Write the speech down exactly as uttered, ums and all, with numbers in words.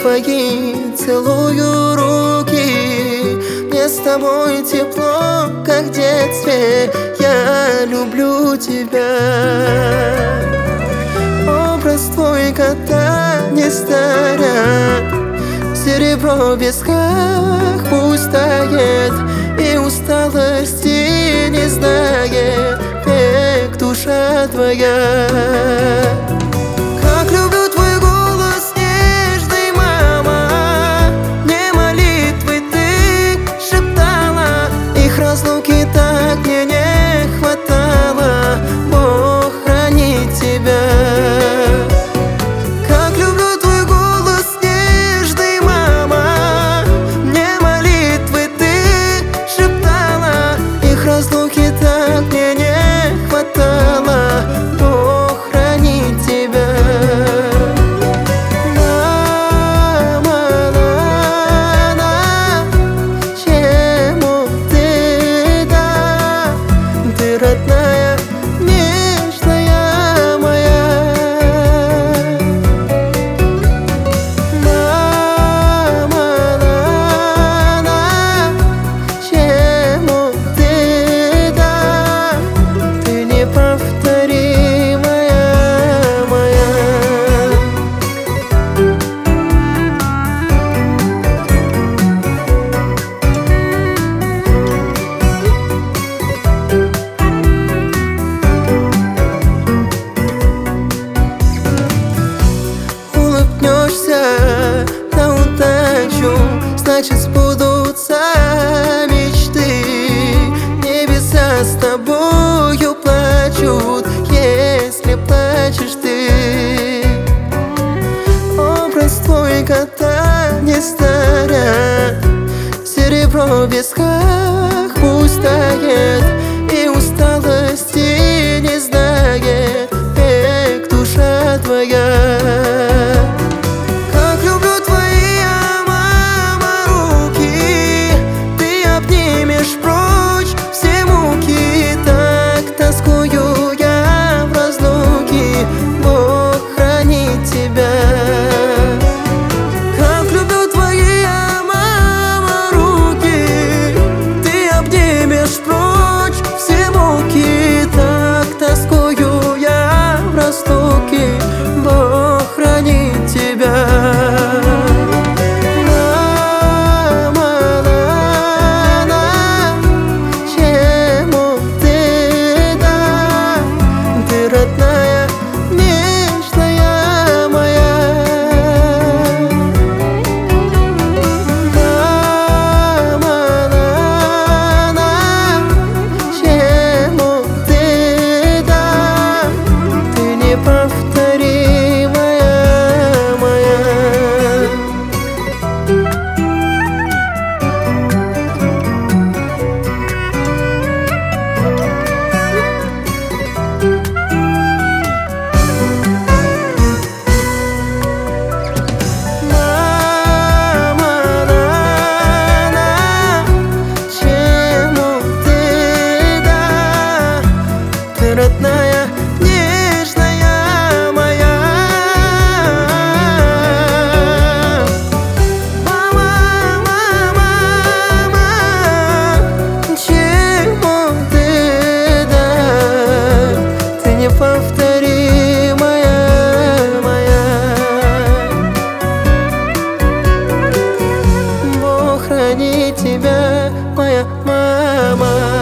твои, целую руки. Мне с тобой тепло, как в детстве. Я люблю тебя. Образ твой кота не старят. Серебро в висках пусть тает, и усталости не знает век душа твоя. Как люблю твой голос нежный, мама. Мне молитвы ты шептала, их разлуки так мне не хватало. Бог хранит тебя. Как люблю твой голос нежный, мама. Мне молитвы ты шептала, их разлуки так мне не хватало. Бог хранит тебя. Мама, на, чему ты, да, ты родная, нежная моя. Мама, на, чему ты, да, ты неповторимая моя. Улыбнешься на удачу, значит сбудутся мечты. Небеса с тобою плачут, если плачешь ты. Образ твой кота не старят. Серебро в висках пусть тает, и усталости не знает век душа твоя. Как люблю твои, мама, руки. Ты обнимешь прочь все муки. Так тоскую я в разлуке. Бог хранит тебя. Как люблю твои, мама, руки. Ты обнимешь прочь все муки. Так тоскую я в разлуке. Бог хранит тебя. Мама, на, чему ты, да, ты родная, нежная моя. Мама, на, чему ты, да, ты неповторимая моя. Мама, на, чему ты, да, ты родная, нежная моя. Мама, мама, чему ты, да, ты неповторимая моя. Бог хранит тебя, моя мама.